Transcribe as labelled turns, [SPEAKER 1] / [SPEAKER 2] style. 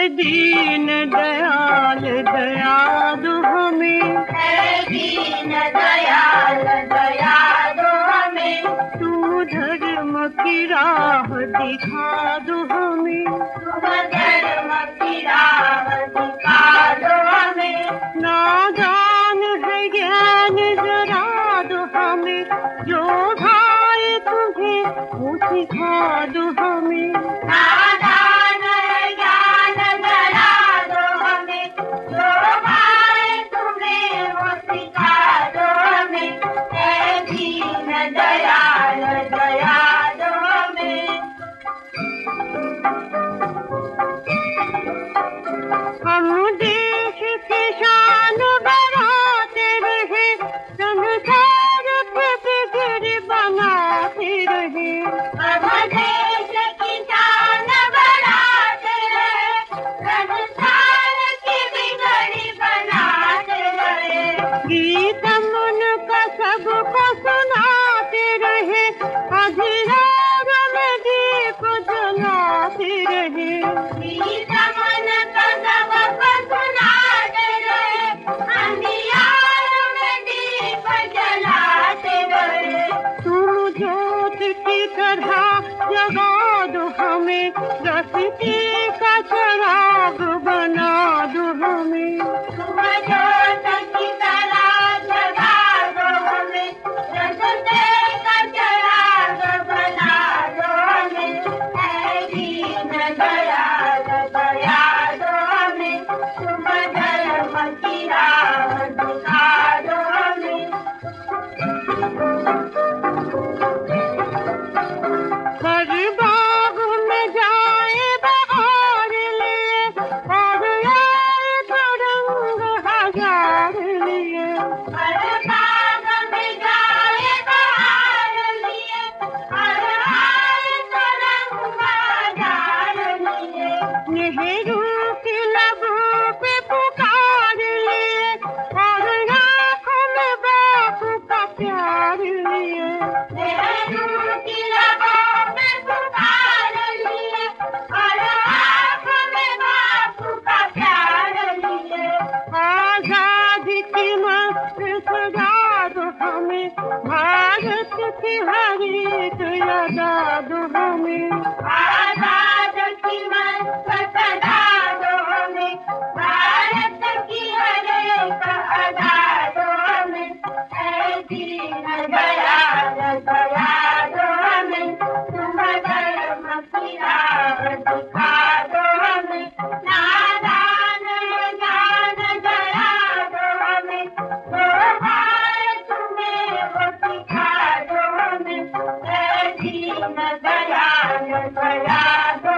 [SPEAKER 1] दीन दयाल दया दो हमें,
[SPEAKER 2] है दीन दयाल दया दो हमें।
[SPEAKER 1] तुम धर्म की राह दिखा दो हमें,
[SPEAKER 2] तुम धर्म की राह दिखा दो हमें।
[SPEAKER 1] नादान है ज्ञान जरा दो हमें, जो भाए तुम्हें वो सिखा दो हमें।
[SPEAKER 2] नादान है ज्ञान जरा दो हमें, जो भाए तुम्हें वो सिखा दो हमें। है दीन दयाल दया दो हमें।
[SPEAKER 1] हम देश की शान बढ़ाते रहे, संसार पे बिगड़ बनाते रहे।
[SPEAKER 2] हम देश की शान बढ़ाते रहे, संसार की बिगड़ी बनाते रहे।
[SPEAKER 1] गीत मन का सबको सुनाते रहे, अंधियार में दीप जलाते रहे।
[SPEAKER 2] गीत मन का सबको सुनाते रहे, अंधियार में दीप जलाते रहे।
[SPEAKER 1] तुम ज्योत की तरह जगा दो हमें, रस्ते का चराग बना दो हमें।
[SPEAKER 2] तुम ज्योत की तरह जगा दो हमें, रस्ते का चराग बना दो हमें। है दीन दयाल दया दो हमें, तुम धर्म की राह दिखा दो हमें।
[SPEAKER 1] हर बाग में जाए बहार लिए, और आए तो रंग हजार लिए।
[SPEAKER 2] हर बाग में जाए बहार लिए, हर आए तो रंग बाजार लिए।
[SPEAKER 1] नेहरू की लबों पे पुकार लिए, और आँखों में बापू का प्यार लिए।
[SPEAKER 2] नेहरू की लबों पे पुकार लिए, और आँखों में बापू का प्यार लिए।
[SPEAKER 1] आजादी की मस्त सजा दो हमें, भारत की हर एक यादा दो हमें।
[SPEAKER 2] आजाद की मस्त सदा दो हमें, भारत की हर एक अदा दो हमें। है दीन दयाल दया दो हमें, तुम धर्म की राह दिखा दो हमें। नादान ज्ञान दया दो हमें, जो भाए तुम्हें वो सिखा दो हमें। है दीन दयाल दया दो